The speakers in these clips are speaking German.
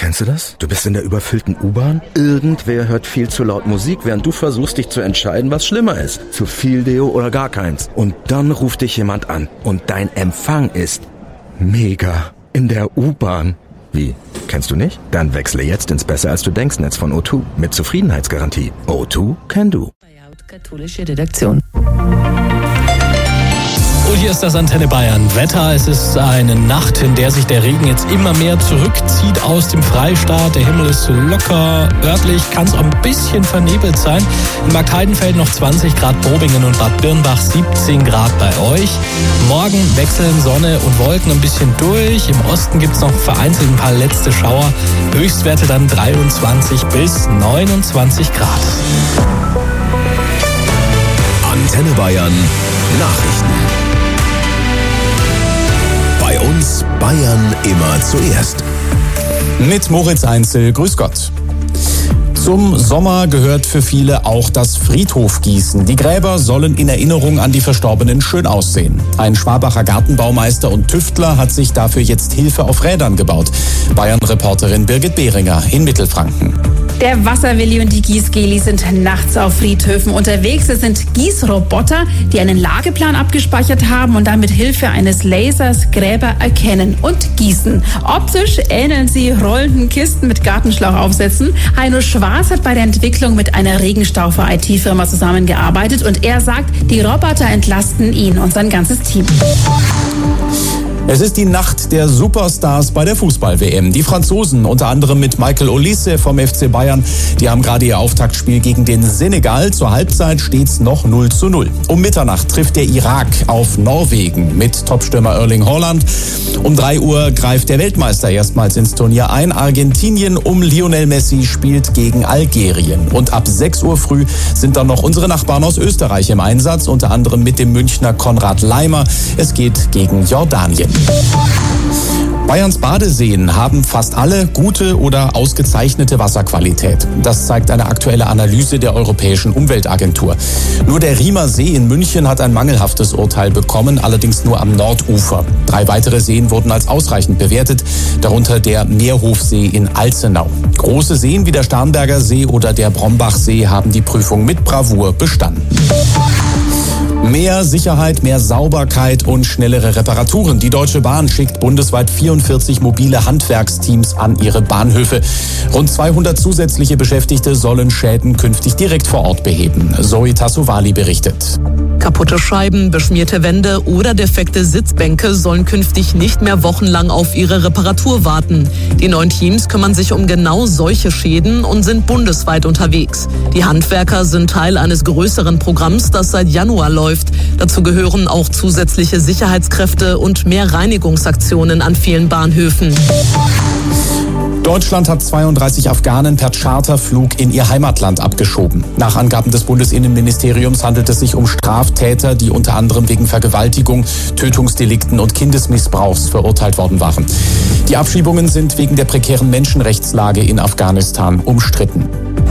Kennst du das? Du bist in der überfüllten U-Bahn. Irgendwer hört viel zu laut Musik, während du versuchst, dich zu entscheiden, was schlimmer ist. Zu viel Deo oder gar keins. Und dann ruft dich jemand an. Und dein Empfang ist mega. In der U-Bahn. Wie? Kennst du nicht? Dann wechsle jetzt ins Besser-als-du-denkst-Netz von O2 mit Zufriedenheitsgarantie. O2 can do. Katholische Redaktion. Und hier ist das Antenne Bayern Wetter. Es ist eine Nacht, in der sich der Regen jetzt immer mehr zurückzieht aus dem Freistaat. Der Himmel ist locker. Örtlich kann es auch ein bisschen vernebelt sein. In Marktheidenfeld noch 20 Grad, Bobingen und Bad Birnbach 17 Grad bei euch. Morgen wechseln Sonne und Wolken ein bisschen durch. Im Osten gibt es noch vereinzelt ein paar letzte Schauer. Höchstwerte dann 23 bis 29 Grad. Antenne Bayern Nachrichten. Bei uns Bayern immer zuerst. Mit Moritz Einzel, grüß Gott. Zum Sommer gehört für viele auch das Friedhofgießen. Die Gräber sollen in Erinnerung an die Verstorbenen schön aussehen. Ein Schwabacher Gartenbaumeister und Tüftler hat sich dafür jetzt Hilfe auf Rädern gebaut. Bayern-Reporterin Birgit Behringer in Mittelfranken. Der Wasserwilli und die Gießgeli sind nachts auf Friedhöfen unterwegs. Es sind Gießroboter, die einen Lageplan abgespeichert haben und dann mit Hilfe eines Lasers Gräber erkennen und gießen. Optisch ähneln sie rollenden Kisten mit Gartenschlauchaufsätzen. Heino Schwarz hat bei der Entwicklung mit einer Regenstaufer-IT-Firma zusammengearbeitet und er sagt, die Roboter entlasten ihn und sein ganzes Team. Es ist die Nacht der Superstars bei der Fußball-WM. Die Franzosen, unter anderem mit Michael Olise vom FC Bayern, die haben gerade ihr Auftaktspiel gegen den Senegal. Zur Halbzeit steht's noch 0:0. Um Mitternacht trifft der Irak auf Norwegen mit Topstürmer Erling Haaland. Um 3 Uhr greift der Weltmeister erstmals ins Turnier ein. Argentinien um Lionel Messi spielt gegen Algerien. Und ab 6 Uhr früh sind dann noch unsere Nachbarn aus Österreich im Einsatz, unter anderem mit dem Münchner Konrad Laimer. Es geht gegen Jordanien. Bayerns Badeseen haben fast alle gute oder ausgezeichnete Wasserqualität. Das zeigt eine aktuelle Analyse der Europäischen Umweltagentur. Nur der Riemer See in München hat ein mangelhaftes Urteil bekommen, allerdings nur am Nordufer. 3 weitere Seen wurden als ausreichend bewertet, darunter der Meerhofsee in Alzenau. Große Seen wie der Starnberger See oder der Brombachsee haben die Prüfung mit Bravour bestanden. Mehr Sicherheit, mehr Sauberkeit und schnellere Reparaturen. Die Deutsche Bahn schickt bundesweit 44 mobile Handwerksteams an ihre Bahnhöfe. Rund 200 zusätzliche Beschäftigte sollen Schäden künftig direkt vor Ort beheben. Zoe Tassovali berichtet. Kaputte Scheiben, beschmierte Wände oder defekte Sitzbänke sollen künftig nicht mehr wochenlang auf ihre Reparatur warten. Die neuen Teams kümmern sich um genau solche Schäden und sind bundesweit unterwegs. Die Handwerker sind Teil eines größeren Programms, das seit Januar läuft. Dazu gehören auch zusätzliche Sicherheitskräfte und mehr Reinigungsaktionen an vielen Bahnhöfen. Deutschland hat 32 Afghanen per Charterflug in ihr Heimatland abgeschoben. Nach Angaben des Bundesinnenministeriums handelt es sich um Straftäter, die unter anderem wegen Vergewaltigung, Tötungsdelikten und Kindesmissbrauchs verurteilt worden waren. Die Abschiebungen sind wegen der prekären Menschenrechtslage in Afghanistan umstritten.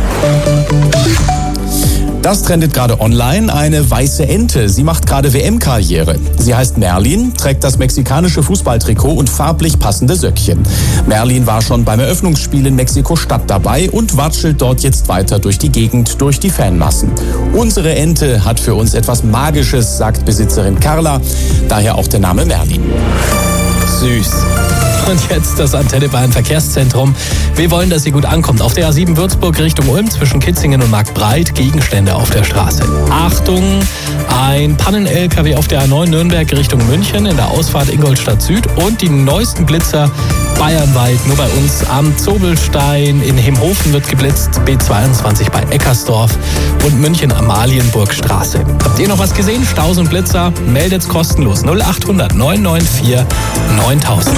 Das trendet gerade online. Eine weiße Ente. Sie macht gerade WM-Karriere. Sie heißt Merlin, trägt das mexikanische Fußballtrikot und farblich passende Söckchen. Merlin war schon beim Eröffnungsspiel in Mexiko-Stadt dabei und watschelt dort jetzt weiter durch die Gegend, durch die Fanmassen. Unsere Ente hat für uns etwas Magisches, sagt Besitzerin Carla. Daher auch der Name Merlin. Süß. Und jetzt das Antenne Bayern Verkehrszentrum. Wir wollen, dass ihr gut ankommt. Auf der A7 Würzburg Richtung Ulm zwischen Kitzingen und Marktbreit Gegenstände auf der Straße. Achtung, ein Pannen-LKW auf der A9 Nürnberg Richtung München in der Ausfahrt Ingolstadt Süd und die neuesten Blitzer bayernweit. Nur bei uns am Zobelstein in Hemhofen wird geblitzt, B22 bei Eckersdorf und München Amalienburgstraße. Habt ihr noch was gesehen? Staus und Blitzer? Meldet's kostenlos 0800 994 9000.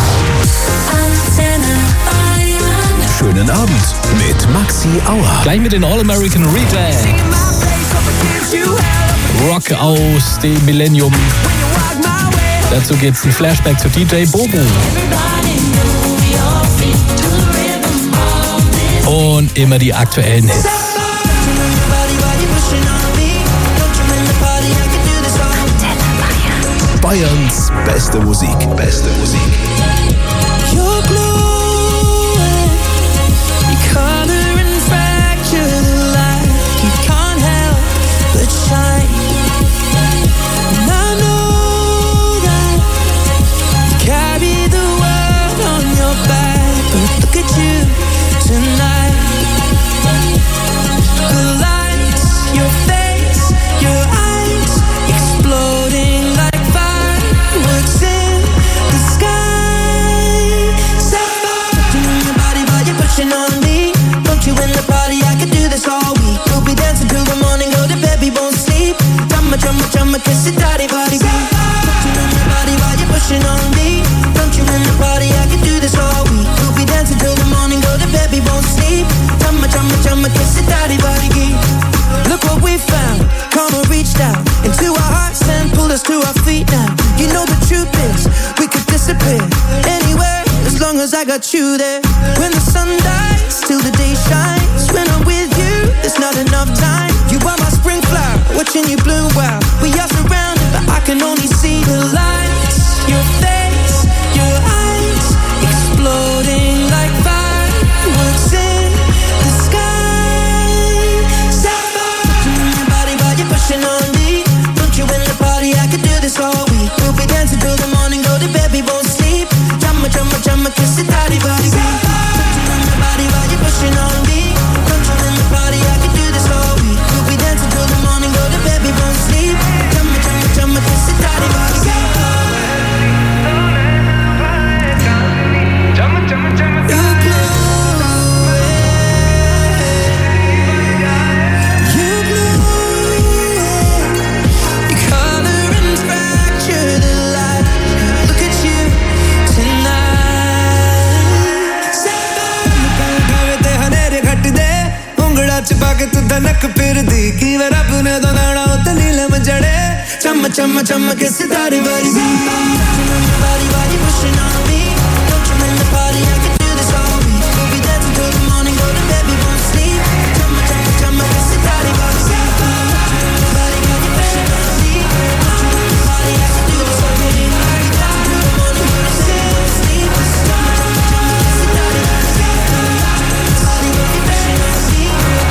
Schönen Abend mit Maxi Auer. Gleich mit den All-American Rejects. Rock aus dem Millennium. Dazu geht's ein Flashback zu DJ Bobo. Und immer die aktuellen Hits. Bayerns beste Musik. Beste Musik. pushing on me. Don't you in the party, I could do this all week. We'll be dancing till the morning, go to bed, we won't sleep. Drumma, drumma, drumma, kiss it, daddy, body, beat. Put you in the body while you're pushing on me. Don't you in the party, I could do this all week. We'll be dancing till the morning, go to bed, we won't sleep. Drumma, drumma, drumma, kiss it, daddy, body, beat. Look what we found, karma reached out into our hearts and pulled us to our feet now. You know the truth is, we could disappear anywhere as long as I got you there. When the sun dies, till the day shines. When I'm with you, there's not enough time. You are my spring flower, watching you bloom wild. We are surrounded, but I can only see the lights. Your face, your eyes, exploding like fireworks in the sky. Sapphire, in your body while you're pushing on me. Don't you in the party, I could do this all week. We'll be dancing till the morning, go to bed, we won't sleep. Drumma, drumma, drumma, kiss it, daddy, body, beat. Put you in the body while you're pushing on me. Don't you in the party, I could do this all week. We'll be dancing till the morning, go to bed, we won't sleep. Drumma, drumma, drumma, kiss it, daddy, body, beat. के तू धनक फिर दी की वे रब ने दोनाना उते नीलम जड़े चम चम चम के सितारे वाली बारी बारी pushing on me. Don't you in the party, I can do this all week. We'll be dancing till the morning, go to bed, we won't sleep. Chum chum chum के सितारे वाली बारी बारी pushing on me. Don't you in the party, I can do this all week. We'll be dancing till the morning, go to bed, we won't sleep. Chum chum के सितारे वाली बारी बारी pushing on me.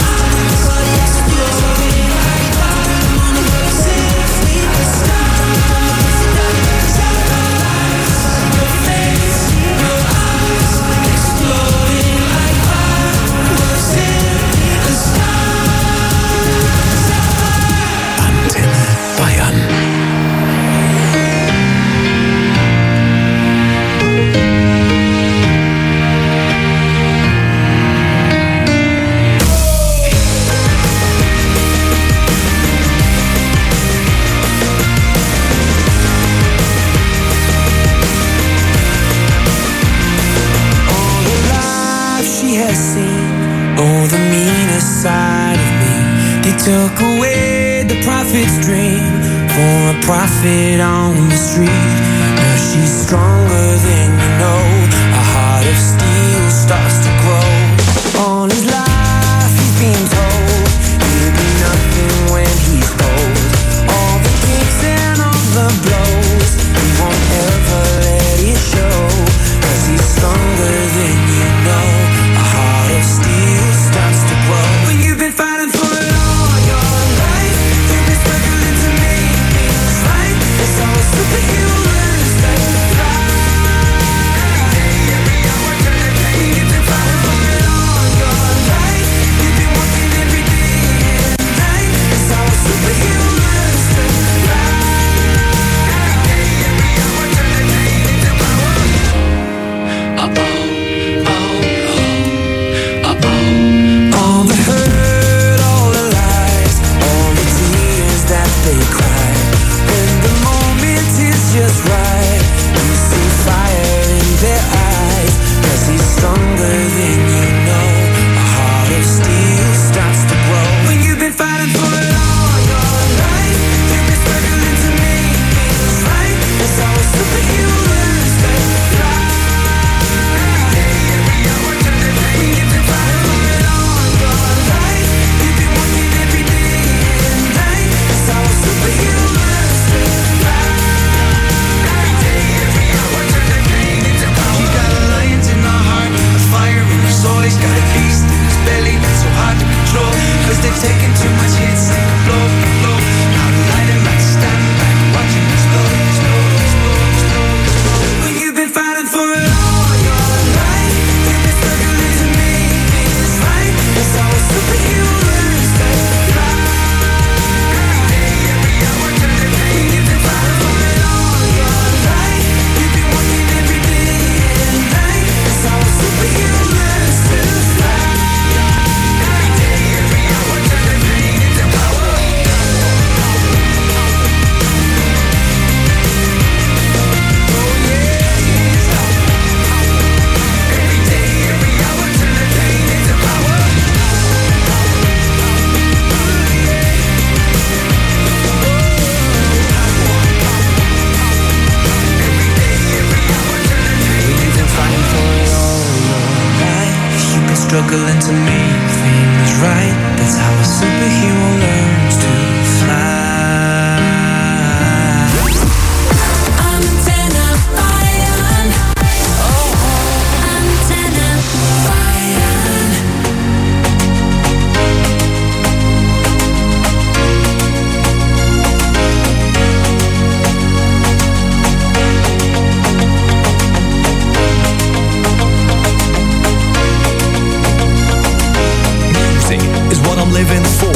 Took away the prophet's dream for a prophet on the street. Now she's stronger than you know. A heart of steel starts to grow. All his life he's been told he'll be nothing when he's old. All the kicks and all the blows, he won't ever let it show. 'Cause he's stronger than you know. A heart of steel starts to grow. When you've been fighting for it all, superhuman strength to fly. Every hour turn a day. You've been fighting for it all your life. You've been working every day and night. It's our superhuman strength to fly. Every hour turn a day into power. All the hurt, all the lies, all the tears that they cry. When the moment is just right, you see fire in their eyes. 'Cause he's stronger than you know. A heart of steel starts to grow. When you've been fighting for it all your life, you've been struggling to make things right. It's our superhuman strength to fly. Every hour turn a day. When you've been fighting for it all your life, you've been working every day and night. It's our superhuman strength to fly. Every hour turn a day into power. He's got a lion in our heart, a fire in his soul. He's got a beast in his belly that's so hard to control. 'Cause they've taken too much hits, take a blow, blow. Now the light and light stand back, watching explode, explode, explode, explode, explode. When you've been fighting for it all your life, you've been struggling to make things right. It's our superhuman strength to fly. Every hour turn a day. When you've been fighting for it all your life, you've been working every day and night. It's our superhuman strength to fly. struggling to make things right. That's how a superhero learns to fly. Living for.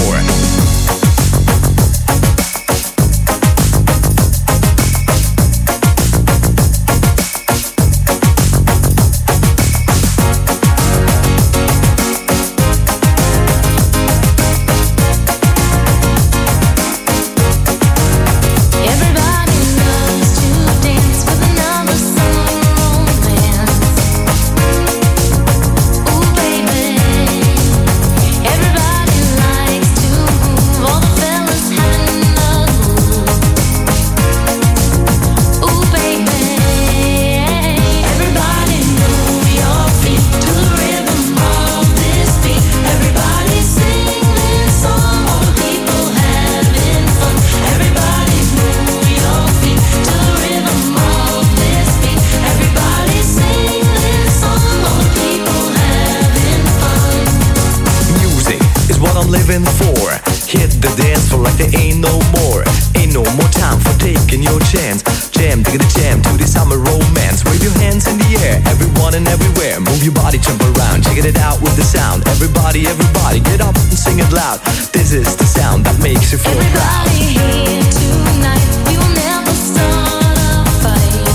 Living for. Hit the dance floor like there ain't no more. Ain't no more time for taking your chance. Jam, dig the jam to the summer romance. Wave your hands in the air, everyone and everywhere. Move your body, jump around, check it out with the sound. Everybody, everybody, get up and sing it loud. This is the sound that makes you feel proud. Everybody here tonight, we will never start a fight.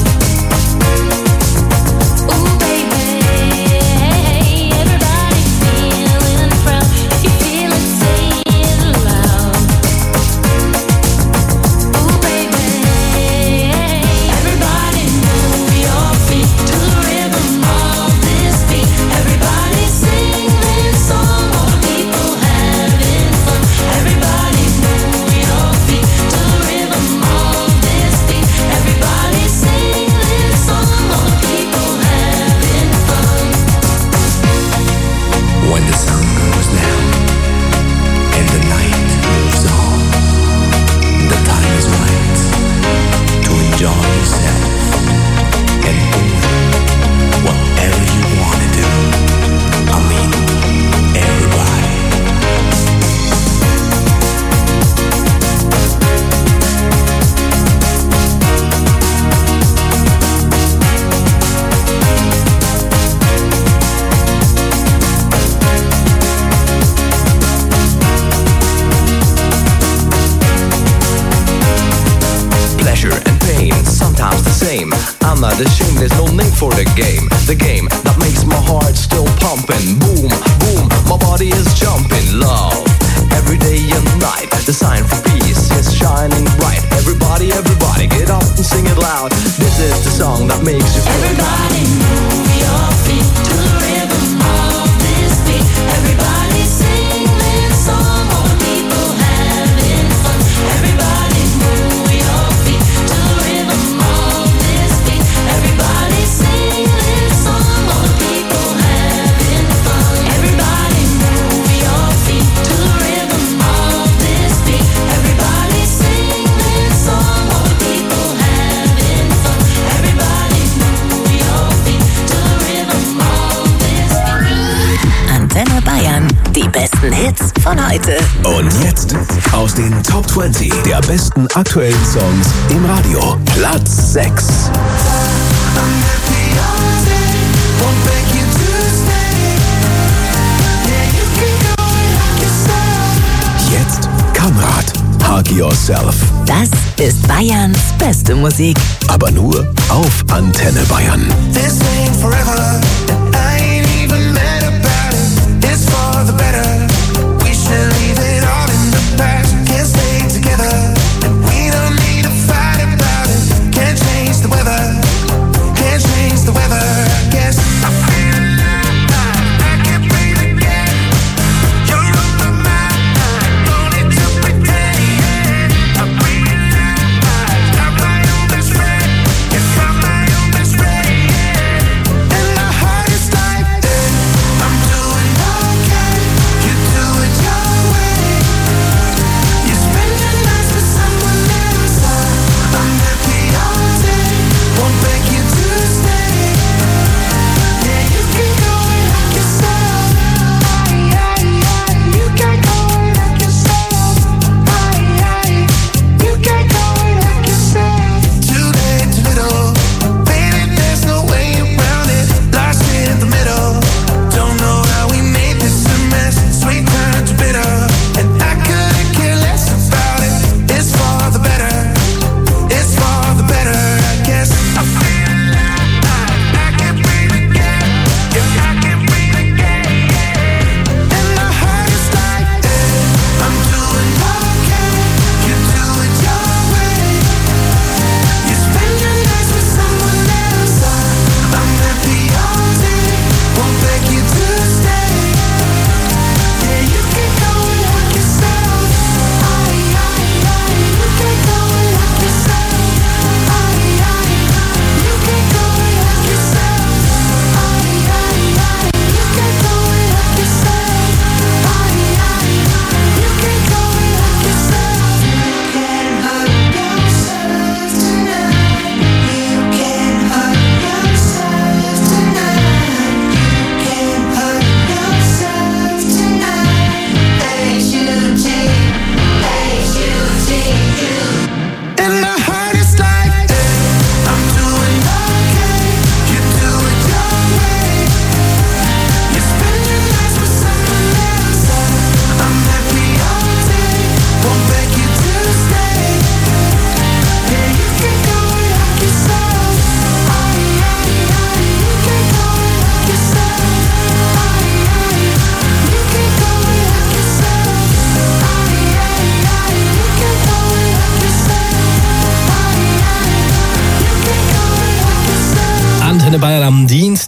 Ooh baby, everybody feeling proud. If you feel it, say it loud. Ooh baby, everybody move your feet to the rhythm of this beat. Everybody sing this song, all the people having fun. Everybody move your feet to the rhythm of this beat. Everybody sing this song, all the people having fun. When the sun goes down and the night moves on, the time is right to enjoy yourself and do whatever you want to do. I mean, everybody. Pleasure and pain, sometimes the same. I'm not ashamed, there's no name for the game. The game that makes my heart still pumping. Boom, boom, my body is jumping. Love, every day and night. The sign for peace is shining bright. Everybody, everybody, get up and sing it loud. This is the song that makes you feel Everybody move your feet to the rhythm of this beat. Everybody sing this song, all the people having fun. Everybody move your feet to the rhythm of this beat. Everybody sing this song, all the people having fun. Everybody move your feet to the rhythm of this beat. Everybody sing this song, all the people having fun. Everybody move your feet to the rhythm of this beat. Antenne Bayern, die besten Hits von heute. Und jetzt aus den Top 20 der besten aktuellen Songs im Radio. Platz 6. Jetzt Kamrat, Hug Yourself. Das ist Bayerns beste Musik. Aber nur auf Antenne Bayern. This ain't forever, and I ain't even mad about it. It's for the better. We should leave it all in the past. Can't stay together, and we don't need to fight about it. Can't change the weather, can't change the weather. I guess I feel alive, I can't breathe again. You're on my mind, don't need to pretend. I realize I'm my own best friend. Yes, I'm my own best friend. And my heart is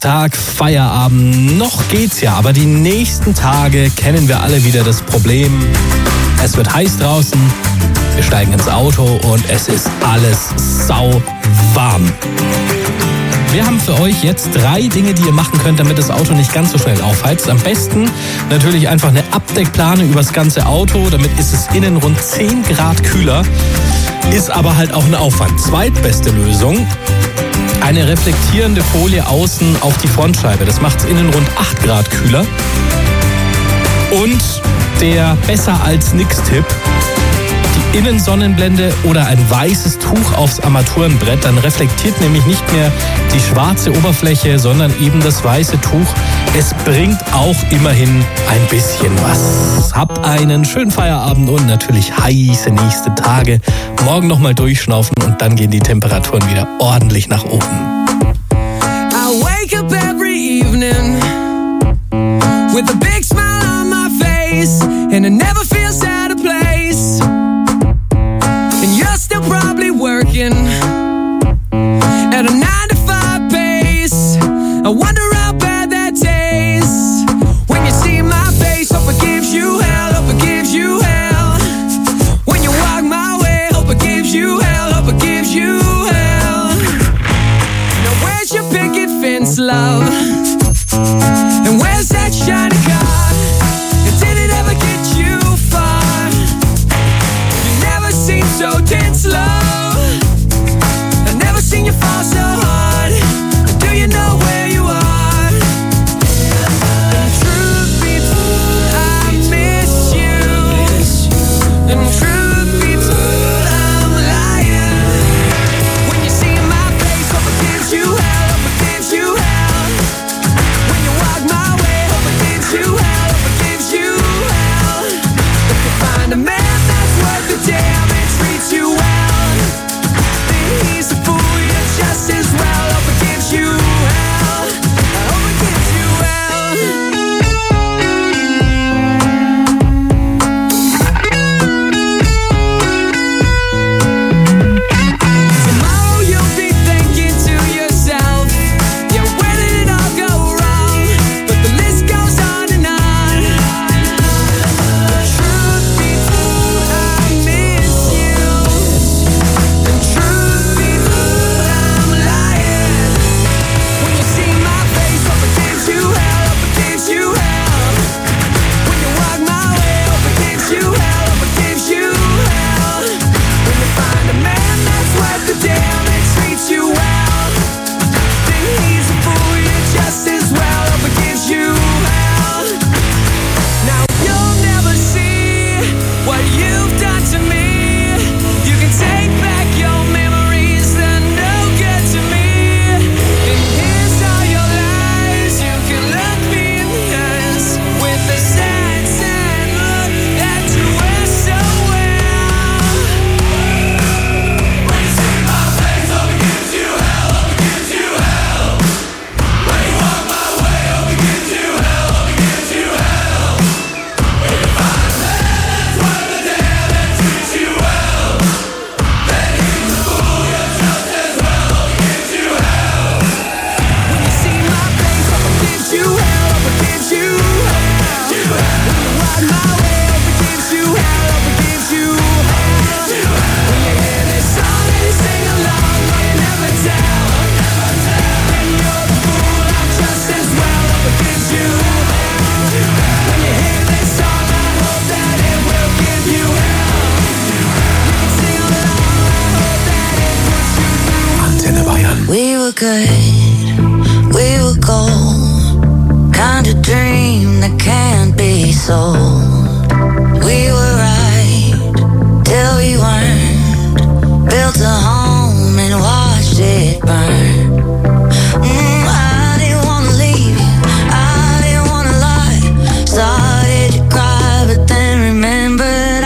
Donnerstag, Feierabend. Noch geht's ja, aber die nächsten Tage kennen wir alle wieder das Problem. Es wird heiß draußen, wir steigen ins Auto und es ist alles sauwarm. Wir haben für euch jetzt 3 Dinge, die ihr machen könnt, damit das Auto nicht ganz so schnell aufheizt. Am besten natürlich einfach eine Abdeckplane übers ganze Auto, damit ist es innen rund 10 Grad kühler, ist aber halt auch ein Aufwand. Zweitbeste Lösung, eine reflektierende Folie außen auf die Frontscheibe. Das macht es innen rund 8 Grad kühler. Und der Besser-als-Nix-Tipp, die Innensonnenblende oder ein weißes Tuch aufs Armaturenbrett, dann reflektiert nämlich nicht mehr die schwarze Oberfläche, sondern eben das weiße Tuch. Es bringt auch immerhin ein bisschen was. Habt einen schönen Feierabend und natürlich heiße nächste Tage. Morgen nochmal durchschnaufen und dann gehen die Temperaturen wieder ordentlich nach oben. I wake up every evening with a big smile on my face, and it never feels out of place. And you're still probably working at a 9-to-5 pace. I wonder how bad that tastes when you see my face. Hope it gives you hell, hope it gives you hell. When you walk my way, hope it gives you hell, hope it gives you hell. Now where's your picket fence, love? And where's that shiny car? And did it ever get you far? You never seem so tense, love. I've never seen you fall so hard. Do you know where you are? Truth be told, I miss you. And truth be told, I'm lying. When you see my face, hope it gives you hell, hope it gives you hell. When you walk my way, hope it gives you hell, hope it gives you hell. If you find a man that's worth the damn and treats you well, then he's a fool, you're just as well. Hope it gives you hell, hope it gives you hell. Tomorrow you'll be thinking to yourself, yeah, where did it all go wrong? But the list goes on and on. Truth be told, I miss you. And truth be told, I'm lying. When you see my face, hope it gives you hell, hope it gives you hell. When you walk my way, hope it gives you hell, hope it gives you hell. When you find a man that's worth the damn and treats you well, then he's a fool, you're just as well. Hope it gives you hell. Now you'll never see what you've done to me. You can take back your memories, they're no good to me. And here's all your lies, you can look me in the eyes with the sad, sad look that you wear so well. When you see my face, hope it gives you hell, hope it gives you hell. When you walk my way, hope it gives you hell, hope it gives you hell. When you find a man that's worth the damn and treats you well, then he's a fool, you're just as well. Hope it gives you hell. When you see my face, hope it gives you hell, hope it gives you hell. When you walk my way, hope it gives you hell, hope it gives you hell. When you hear this song and you sing along, but you never tell. Then you're the fool, I'm just as well. Hope it gives you hell. When you hear this song, I hope that it will give you hell. You can sing along, I hope that it puts you through. Antenne Bayern. We were good, we were gold. Kind of dream that can't be sold. We were right till we weren't. Built a home and watched it burn. I didn't wanna leave you, I didn't wanna lie. Started to cry, but then remembered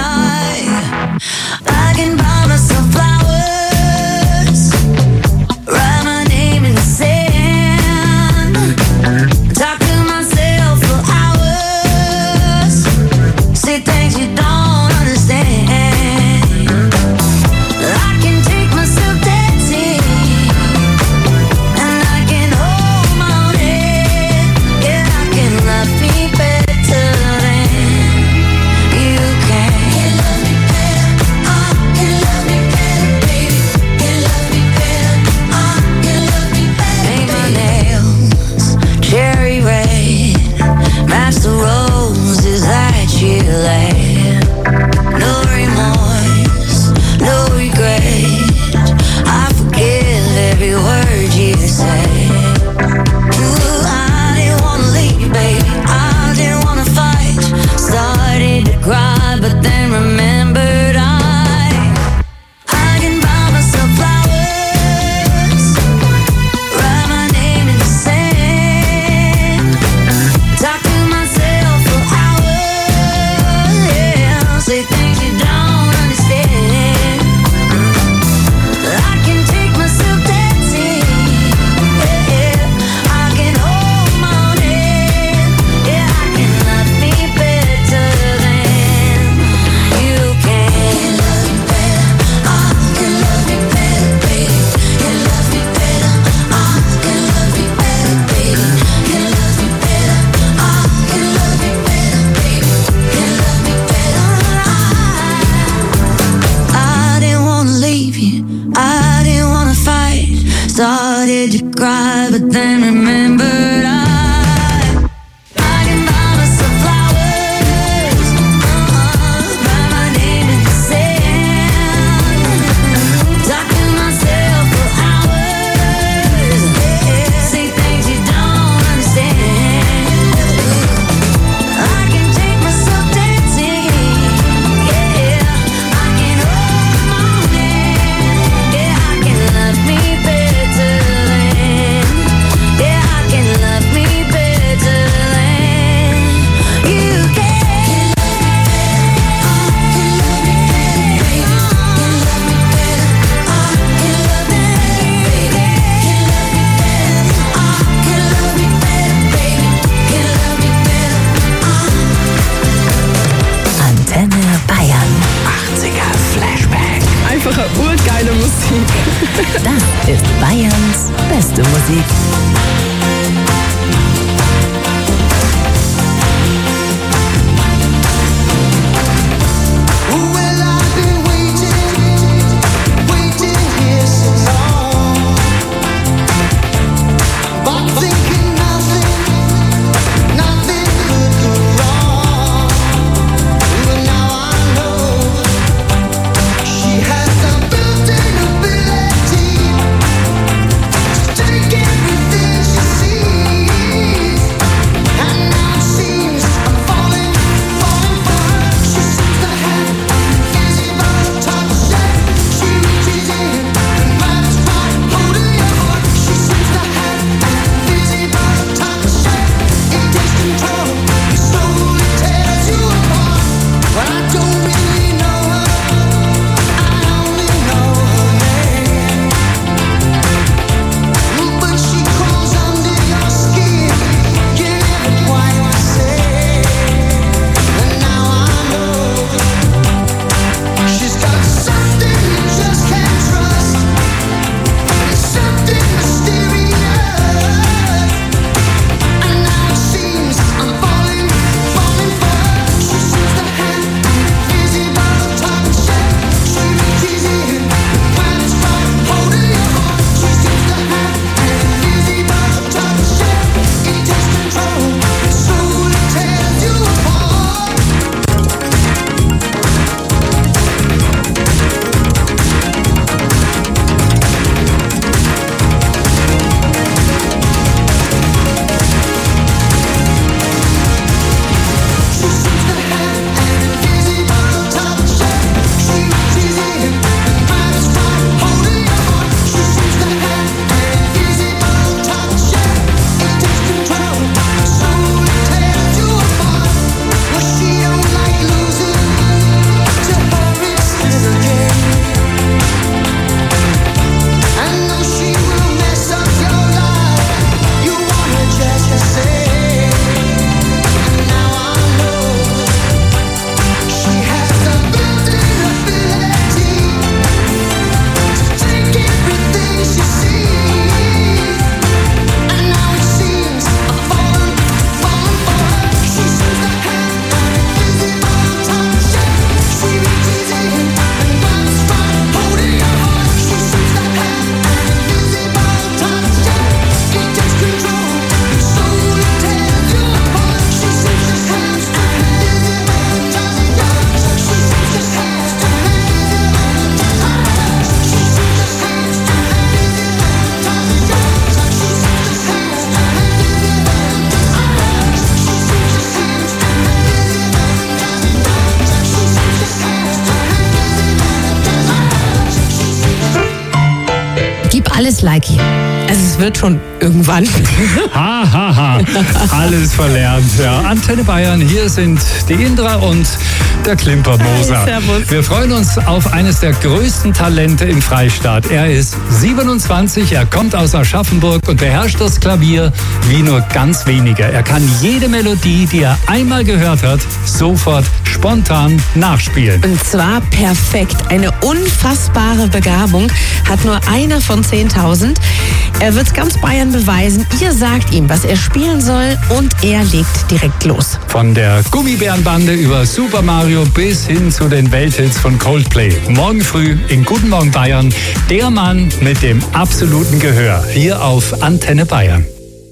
I can buy myself flowers, write my name in the sand, talk to myself for hours, say things you don't to cry, but then remembered I can buy myself flowers, write my name in the sand, talk to myself for hours, say things you don't understand. I can take myself dancing, yeah, I can hold my hand, yeah, I can love me better than, yeah, I can love me better than you can. Antenne Bayern. 80er Flashback. Einfache urgeile Musik. Das ist Bayerns beste Musik. Well, I've been waiting here so long, but thinking nothing could go wrong. But now I know she has the built-in ability to take everything she sees, and now it seems I'm falling for her. She seems to have invisible touch, she reaches in and grabs my holding your heart. She seems to have invisible touch, it takes control, it slowly tears you apart. But I don't really know her, I only know her name. But she crawls under your skin, you never quite the same. And now I know she's got something you just can't trust. It's something mysterious. And now it seems I'm falling for her. She seems to have invisible touch. She reaches in and grabs right holding your heart. She seems to have invisible touch. It takes control, it slowly tears you apart. She seems to have invisible touch. She reaches in and grabs right holding your heart. She seems to have invisible touch. It takes control, slowly tears you apart. Well, she don't like losing, to her it's still a game. I know she will mess up your life, you want her just the same. And now I know she has the built-in ability to take everything she sees. And now it seems I'm falling for her. She seems to have invisible touch. She reaches in and grabs right holding your heart. She seems to have invisible touch. It takes control, it slowly tears you apart. She seems to have invisible touch. She seems to have invisible touch. She seems to have Gib alles, Likey. Also es wird schon irgendwann. Ha, ha, ha. Alles verlernt. Ja. Antenne Bayern, hier sind die Indra und der Klimpermoser. Hi, servus. Wir freuen uns auf eines der größten Talente im Freistaat. Er ist 27, er kommt aus Aschaffenburg und beherrscht das Klavier wie nur ganz wenige. Er kann jede Melodie, die er einmal gehört hat, sofort spontan nachspielen. Und zwar perfekt. Eine unfassbare Begabung hat nur einer von 10.000. 20.000. Er wird ganz Bayern beweisen. Ihr sagt ihm, was er spielen soll und er legt direkt los. Von der Gummibärenbande über Super Mario bis hin zu den Welthits von Coldplay. Morgen früh in Guten Morgen Bayern, der Mann mit dem absoluten Gehör. Hier auf Antenne Bayern.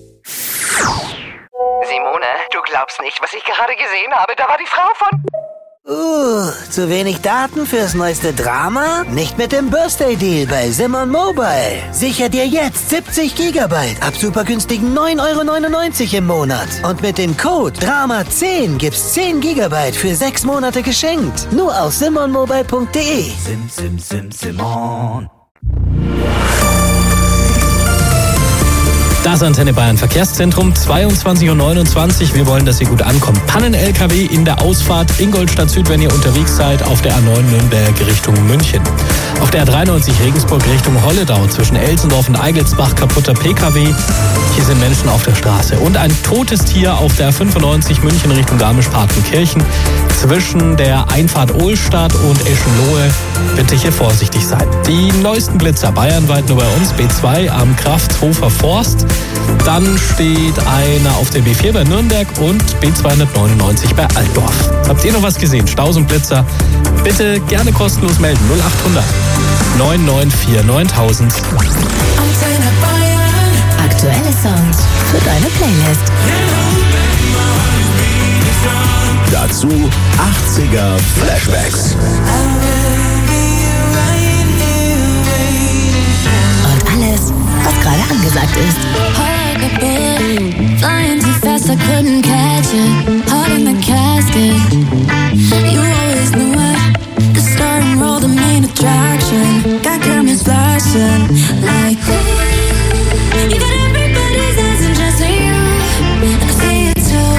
Simone, du glaubst nicht, was ich gerade gesehen habe. Da war die Frau von... Zu wenig Daten fürs neueste Drama? Nicht mit dem Birthday-Deal bei Simon Mobile. Sicher dir jetzt 70 Gigabyte ab super günstigen 9,99 € im Monat. Und mit dem Code DRAMA10 gibt's 10 Gigabyte für 6 Monate geschenkt. Nur auf simonmobile.de. Simon. Das Antenne Bayern Verkehrszentrum, 22:29 Uhr. Wir wollen, dass ihr gut ankommt. Pannen-LKW in der Ausfahrt Ingolstadt Süd, wenn ihr unterwegs seid, auf der A9 Nürnberg Richtung München. Auf der A93 Regensburg Richtung Holledau zwischen Elsendorf und Eigelsbach kaputter PKW. Hier sind Menschen auf der Straße. Und ein totes Tier auf der A95 München Richtung Garmisch-Partenkirchen. Zwischen der Einfahrt Ohlstadt und Eschenlohe bitte hier vorsichtig sein. Die neuesten Blitzer bayernweit nur bei uns. B2 am Kraftshofer Forst. Dann steht einer auf der B4 bei Nürnberg und B299 bei Altdorf. Habt ihr noch was gesehen? Staus und Blitzer? Bitte gerne kostenlos melden. 0800 994 9000. Aktuelle Songs für deine Playlist. Dazu 80er Flashbacks. Und alles, was gerade angesagt ist. Flying too fast, I couldn't catch it. Heart in the casket. You always knew it. The starting role, the main attraction. Got cameras flashing like you got everybody's eyes and just you. And I see it too.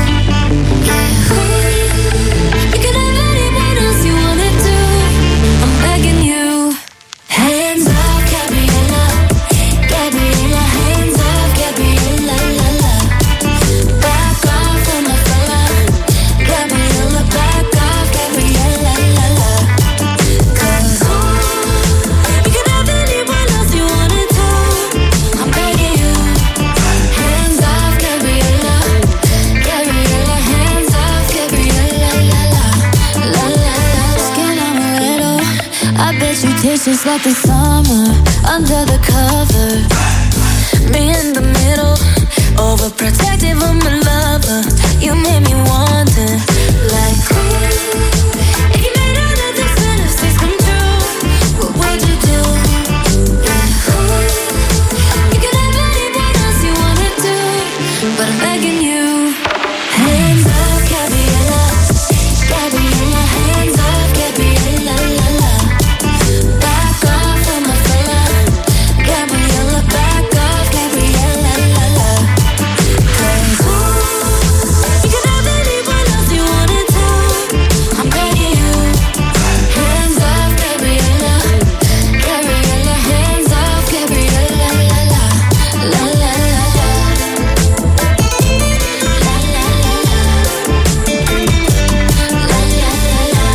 You could have anyone else you wanted to. I'm begging you. Hands off, Gabriella. Gabriella, hands off, Gabriella, la la. Back off from my fella. Gabriella, back off, Gabriella, la la. 'Cause you could have anyone else you wanted to. I'm begging you. Hands off, Gabriella. Gabriella, hands off, Gabriella, la la. La la la. Skin amaretto. I bet you taste just like the summer under the cover. Me in the middle, overprotective of my lover. You made me wonder, like, if you made all of these fantasies come true, what would you do? Yeah, you could have anyone else you wanted to, but I'm begging you. Hands off, Gabriella. Gabriella, hands off, Gabriella, la la. Back off from my fella. Gabriella, back off, Gabriella, la la. 'Cause you could have anyone else you wanted to. I'm begging you. Hands off, Gabriella. Gabriella, hands off, Gabriella, la la. La la la la. La la la la. La la la la.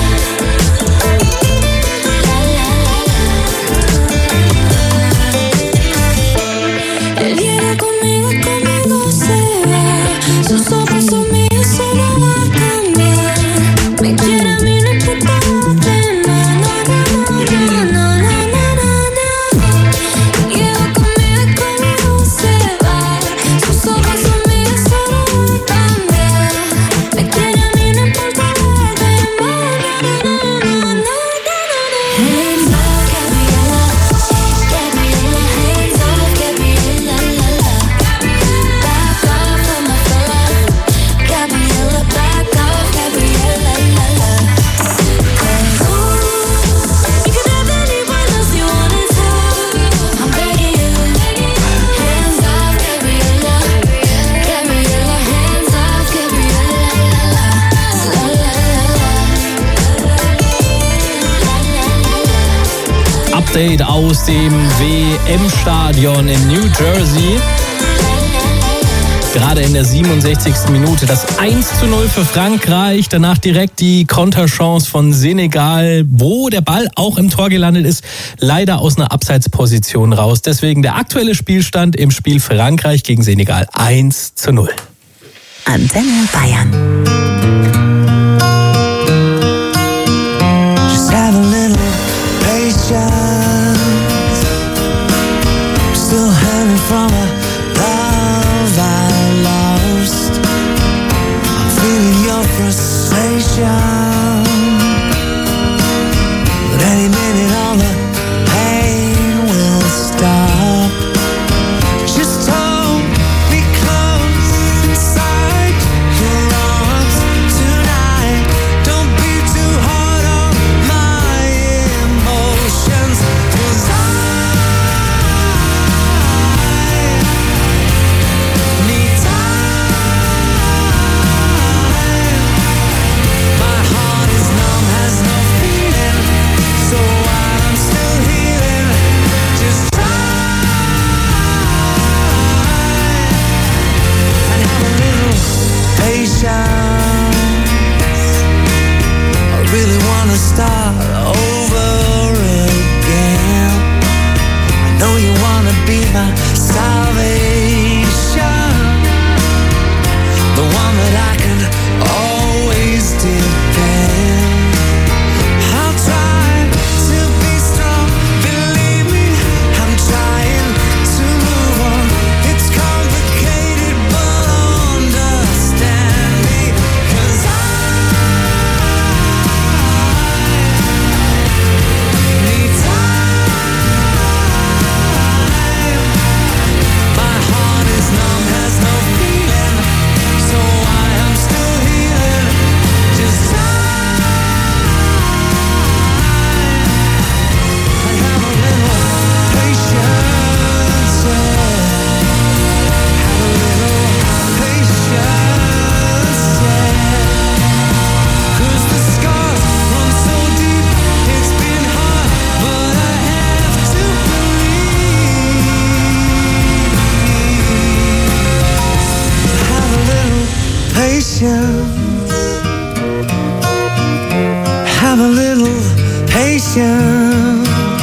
Él viene conmigo, conmigo se va. Sus ojos son míos, eso no va a cambiar. Me quiere a mí, no importa lo demás. No, no, no, no, no, no. Lleva conmigo, conmigo se va. Sus ojos son míos, eso no va a cambiar. Me quiere a mí, no importa lo demás. No, no, no, no, no, no. Hands off, Gabriella. Gabriella, hands off, Gabriella, la la. Back off from my fella. Gabriella, back off, Gabriella, la la. 'Cause you could have anyone else you wanted to. I'm begging you. Hands off, Gabriella. Gabriella, hands off, Gabriella, la la. La la la la. Update aus dem WM-Stadion in New Jersey. Gerade in der 67. Minute das 1:0 für Frankreich. Danach direkt die Konterchance von Senegal, wo der Ball auch im Tor gelandet ist. Leider aus einer Abseitsposition raus. Deswegen der aktuelle Spielstand im Spiel Frankreich gegen Senegal 1:0. Antenne Bayern. Just have a little patience. Still hanging from a love I lost. I'm feeling your frustration. But any minute all the pain will stop. Just hold me close inside your arms tonight. Don't be too hard on my emotions, 'cause need time. My heart is numb, has no feeling. So while I'm still healing, just try and have a little patience. I really wanna start over again. I know you wanna be my salvation, the one that I can always depend. I'll try to be strong, believe me, I'm trying to move on. It's complicated, but understand me, 'cause I need time. My heart is numb, has no feeling, so I am still healing. Just time. I have a little patience, yeah. Have a little patience, yeah. 'Cause the scars run so deep, it's been hard, but I have to believe. Have a little patience. Have a little patience.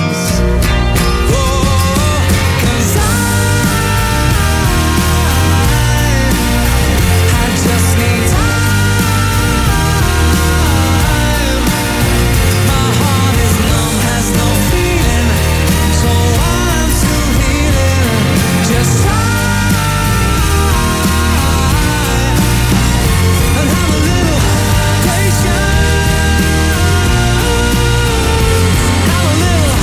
I just need time. My heart is numb, has no feeling, so I'm still healing. Just try and have a little patience. Have a little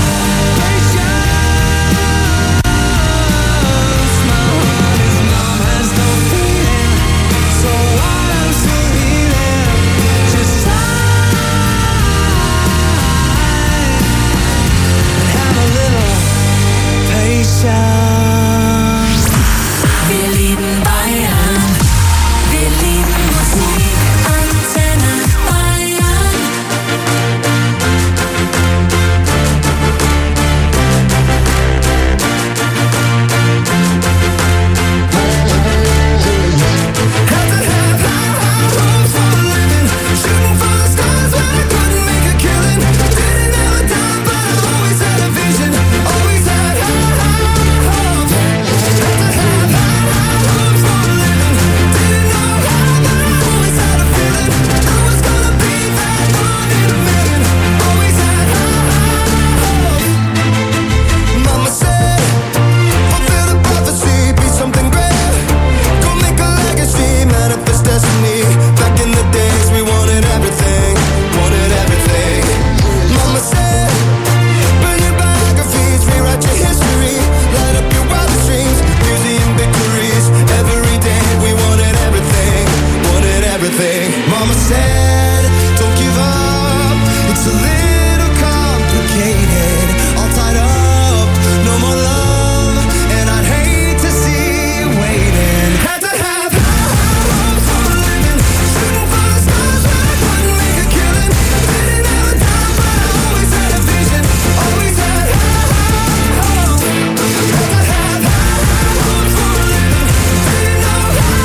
patience. My heart is numb, has no feeling, so I'm still healing. Just try and have a little patience. Wir lieben Bayern, wir lieben Musik, Antenne Bayern. Shooting for the stars when I couldn't make a killing. Didn't have a time, but I always had a vision. Always had high hopes. Had to have high hopes for a living. Didn't know how, but I always had a feeling I was gonna be that one in a million. Always had high hopes. Mama said, fulfill the prophecy, be something great. Go make a legacy, manifest destiny. Back in the days we wanted everything, wanted everything. Mama said, burn your biographies, rewrite your history, light up your wildest dreams, museum victories. Every day we wanted everything, wanted everything. Mama said, don't give up, it's a little complicated, all tied up, no more love, and I'd hate to see you waiting. Had to have high hopes for a living, shooting for the stars when I couldn't make a killing. Didn't have a time, but I always had a vision. Always had high hopes. Had to have high hopes for a living. Didn't know how,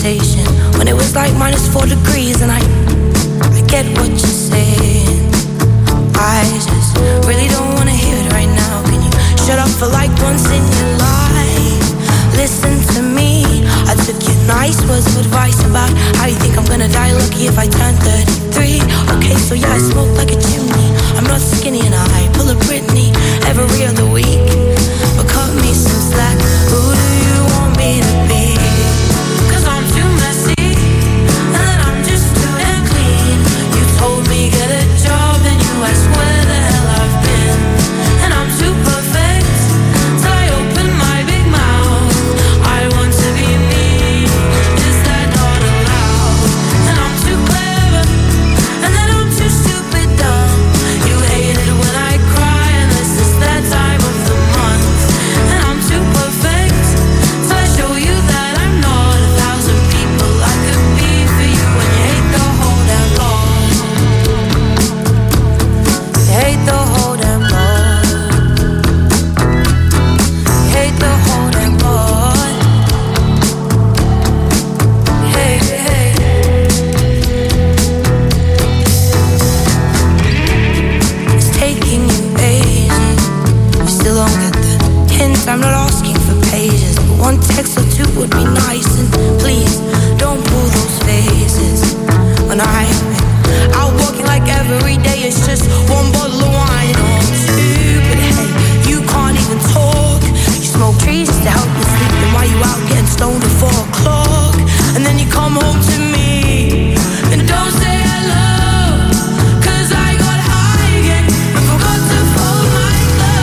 conversation when it was like -4 degrees, and I get what you're saying. I just really don't wanna hear it right now. Can you shut up for like once in your life? Listen to me. I took your nice words of advice about how you think I'm gonna die lucky if I turn 33. Okay, so yeah, I smoke like a chimney. I'm not skinny and I pull a Britney every other week. But cut me some slack. Who do you want me to be? 'Cause I'm too messy, and then I'm just too damn clean. You told me get a job, and you asked where the hell I've been. And I'm too perfect, so I open my big mouth. I want to be me, is that not allowed? And I'm too clever, and then I'm too stupid dumb. You hate it when I cry, and this is that time of the month. And I'm too perfect, so I show you that I'm not 1,000 people I could be for you. When you hate the whole damn lot, you hate the whole damn lot, you hate the whole damn lot. Hey, hey. It's taking you ages. You still don't get the hint. I'm not asking for pages, but one text or two would be nice. And please don't pull those faces when I'm out walking like every day. It's just one bottle of wine or two. But hey, you can't even talk. You smoke trees to help you sleep. And while you out getting stoned at 4 o'clock, and then you come home to me and don't say hello. 'Cause I got high again and forgot to fold my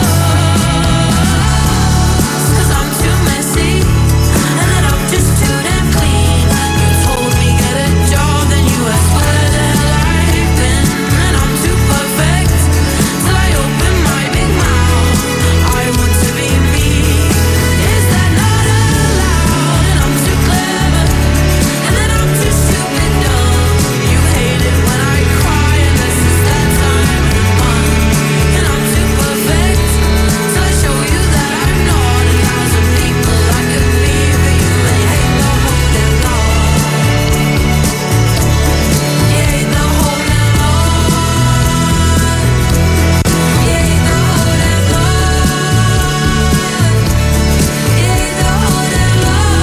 clothes. 'Cause I'm too messy, and then I'm just too damn clean. You told me get a job, then you asked where the hell I've been. And I'm too perfect, till I open my big mouth. I want to be me, is that not allowed? And I'm too clever, and then I'm too stupid dumb. You hate it when I cry, and this is that time of the month. And I'm too perfect, till I show you that I'm not 1,000 people I could be for you. And you hate the whole damn lot, you hate the whole damn lot, you hate the whole damn lot, you hate the whole damn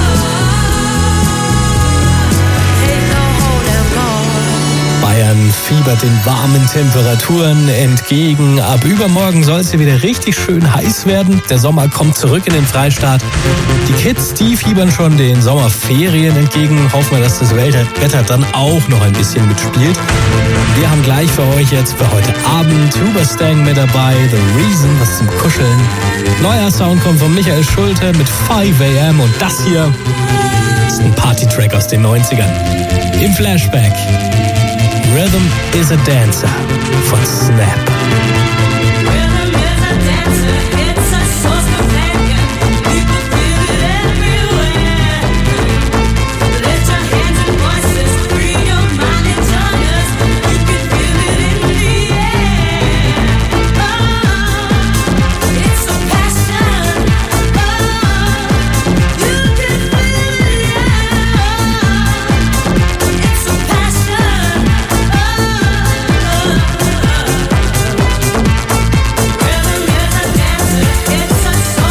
lot, hate the whole damn lot. Bayern fiebert den warmen Temperaturen entgegen. Ab übermorgen soll es hier wieder richtig schön heiß werden. Der Sommer kommt zurück in den Freistaat. Die Kids, die fiebern schon den Sommerferien entgegen. Hoffen wir, dass das Wetter dann auch noch ein bisschen mitspielt. Wir haben gleich für euch jetzt für heute Abend Hoobastank mit dabei. The Reason, was zum Kuscheln. Neuer Sound kommt von Michael Schulte mit 5 AM. Und das hier ist ein Party-Track aus den 90ern. Im Flashback. Rhythm is a Dancer von Snap. Rhythm is a dancer.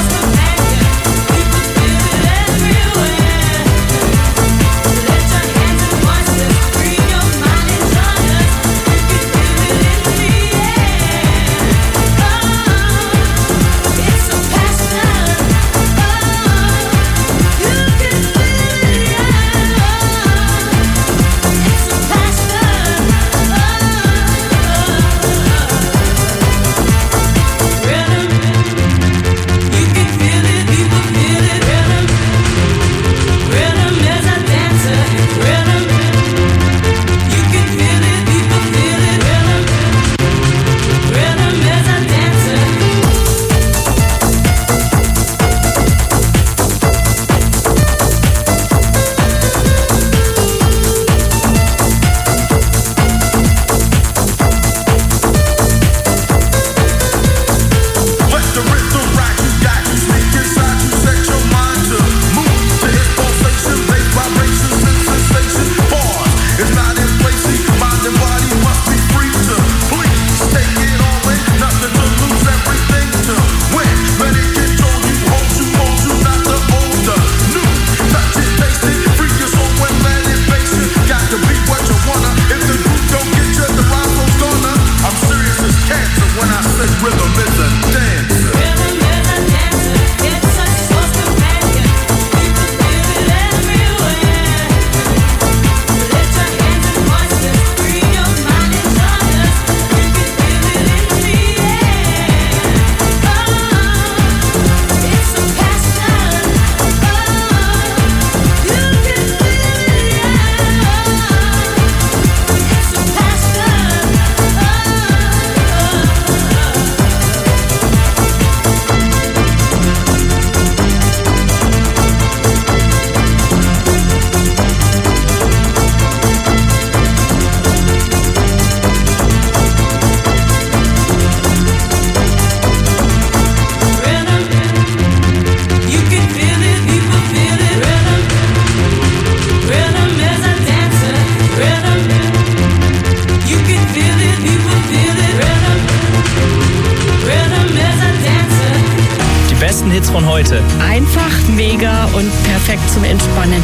heute? Einfach mega und perfekt zum Entspannen.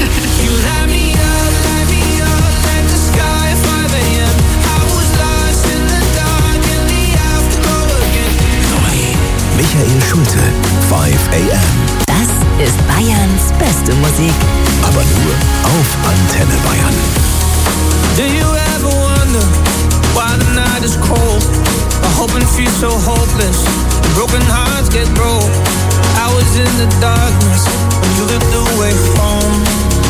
Michael Schulte, 5 AM. Das ist Bayerns beste Musik. Aber nur auf Antenne Bayern. Do you ever wonder why the night is cold? I hope and feel so hopeless. Broken hearts get broke. I was in the darkness when you looked away home.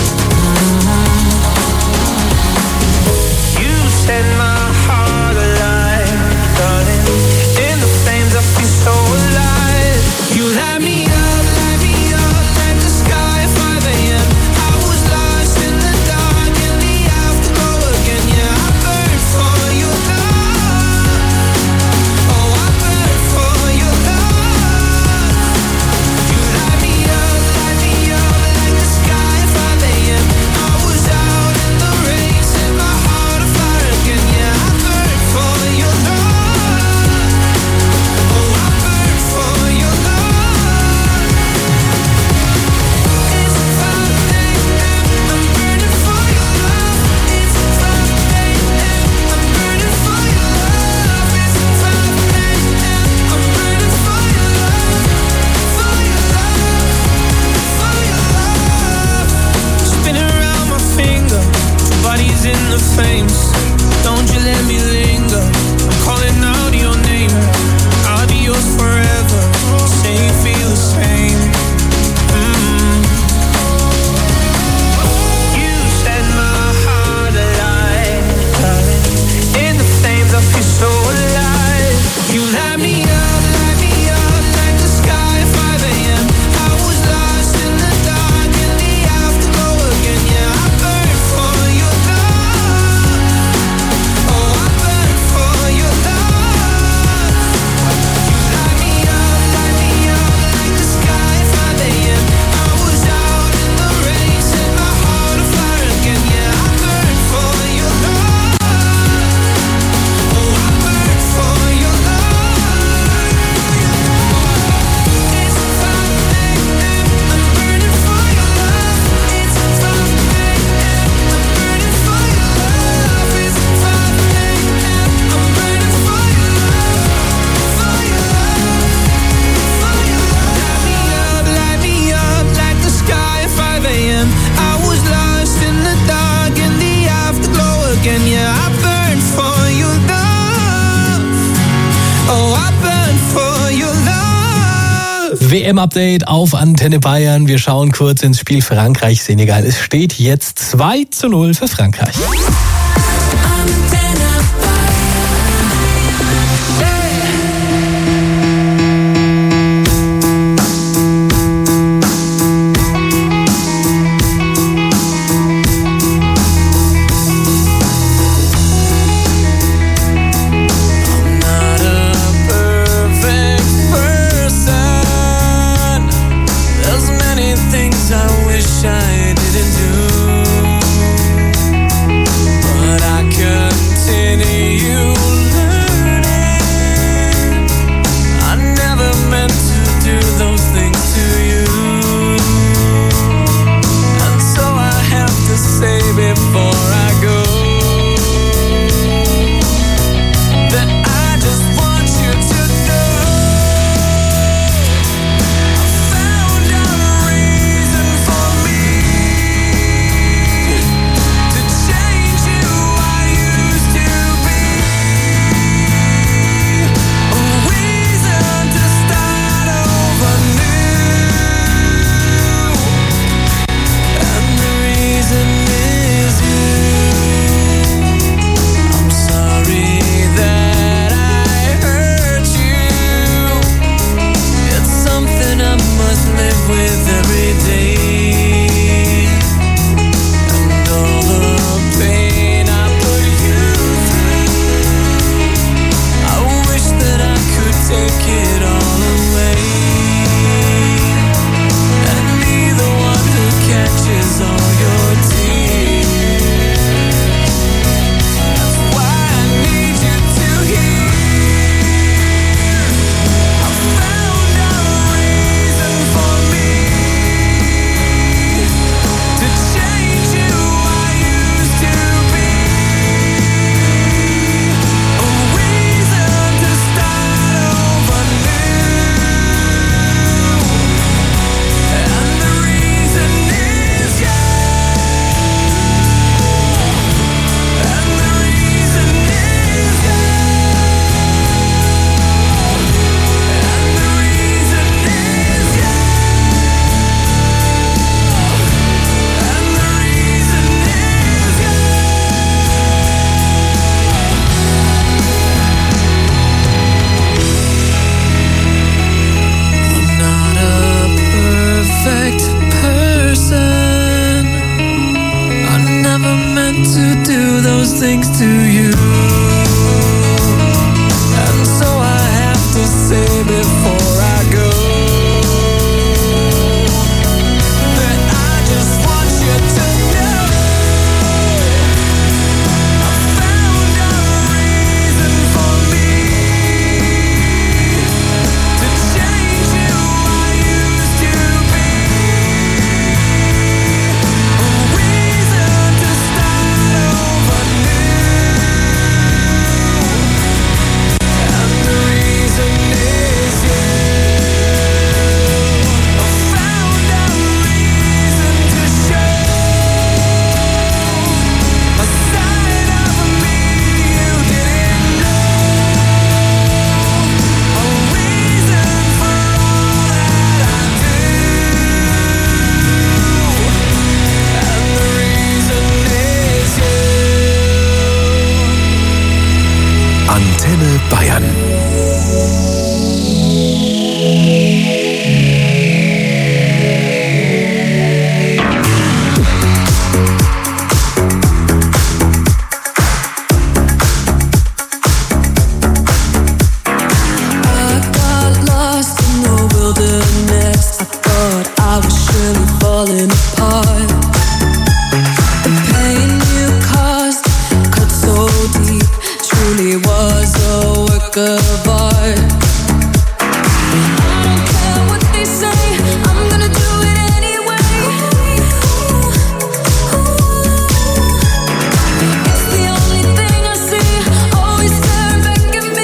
You set my heart alive, darling. In the flames I feel so alive. You light me up like the sky at 5 AM. I was lost in the dark in the afterglow again. Yeah, I burned for your love. Oh, I burned for your love. You light me up like the sky at 5 AM. I was out in the rain, set my heart afire again. Yeah, I burned for your love. Oh, I burned for your love. It's 5 AM, I'm burning for your love. It's 5 AM, I'm burning for your love. It's 5 AM, I'm burning for your love. For your love, for your love. Spinning around my finger, two bodies in the flames. Don't you let me linger. I'm calling out your name. I'll be yours forever. Say you feel the same. You set my heart alive, darling. In the flames I feel so alive. You light me up like the sky at 5 AM. I was lost in the dark in the afterglow again. Yeah, I burned for your love. Oh, I burned for your love. You light me up like the sky at 5 AM. I was out in the rain, set my heart afire again. Yeah, I burned for your love. Oh, I burned for your love. It's 5 AM, I'm burning for your love. It's 5 AM, I'm burning for your love. It's 5 AM, I'm burning for your love. For your love, for your love. Light me up like the sky at 5 AM. I was lost in the dark in the afterglow again. Yeah, I burned for your love. Oh, I burned for your love. WM-Update auf Antenne Bayern. Wir schauen kurz ins Spiel Frankreich-Senegal. Es steht jetzt 2:0 für Frankreich. Not a perfect person. There's many things I wish I didn't do. things to you. And so I have to say before I go that I just want you to know I found a reason for me to change who I used to be. A reason to start over new. And the reason is you. I found a reason to show a side of me you didn't know. A reason for all that I do. And the reason is you. Antenne Bayern. I got lost in the wilderness. I thought I was surely falling apart. The pain you caused cut so deep, truly was a work of art. I don't care what they say, I'm gonna do it anyway. It's the only thing I see, always staring back at me.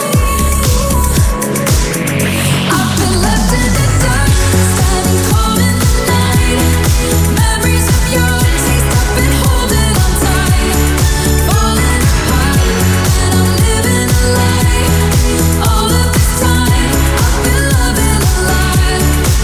I've been left in the dark, standing cold in the night. Memories of your taste, I've been holding on tight. Falling apart, and I'm living a lie. All of this time, I've been loving a lie.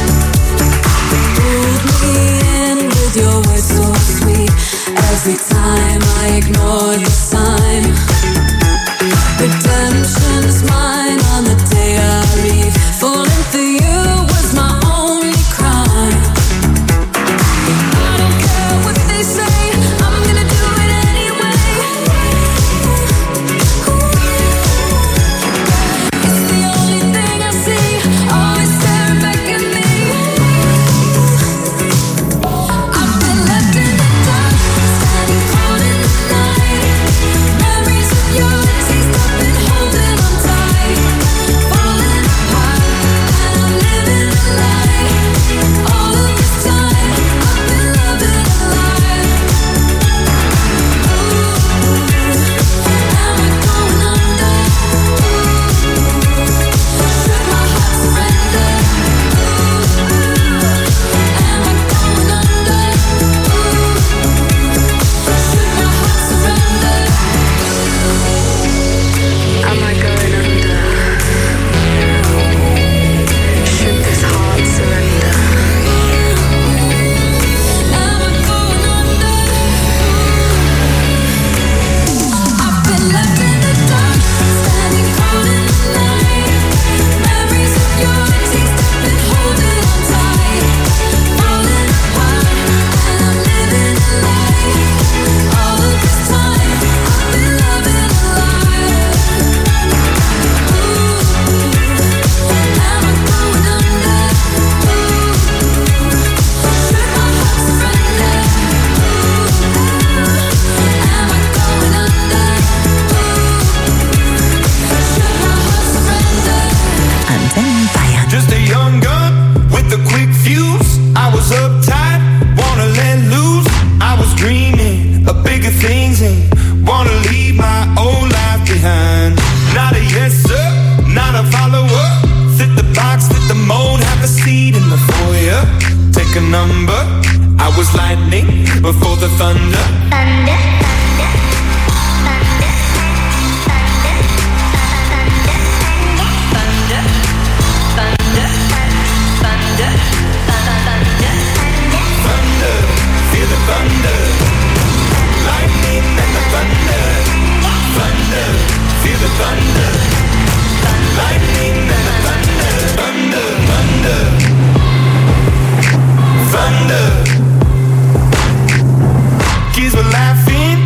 Pulled me in with your words so sweet. Every time I ignore the sign. Redemption's mine on the day I leave. Falling for you was my only crime. I don't care what they say, I'm gonna do it anyway. It's the only thing I see, always staring back at me. I've been left in the dark, standing cold in the night. Memories of your taste, I've been holding on tight. Falling apart, and I'm living a lie. All of this time, I've been loving a lie. Am I going under? Should my heart surrender? Am I going under? Should my heart surrender? Am I going under? Should this heart surrender? Am I going under? I've been left in the dark, standing cold in the night. Memories of your taste, I've been holding on tight. Falling apart, and I'm living a lie. All of this time, I've been loving a lie. Am I going under? Should my heart surrender? Am I going under? Should my heart surrender? Antenne Bayern. Just a young gun with a quick fuse. I was uptight, wanna let loose. I was dreaming of bigger things and wanna leave my old life behind. Not a yes sir, not a follower. Fit the box, fit the mold, have a seat in the foyer. Take a number. I was lightning before the thunder. Thunder, feel the thunder. Lightning and the thunder. Thunder, feel the thunder. Lightning and the thunder. Thunder, thunder. Thunder. Kids were laughing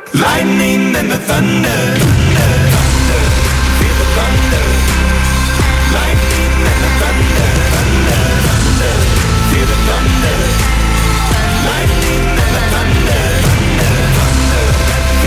lightning and the thunder.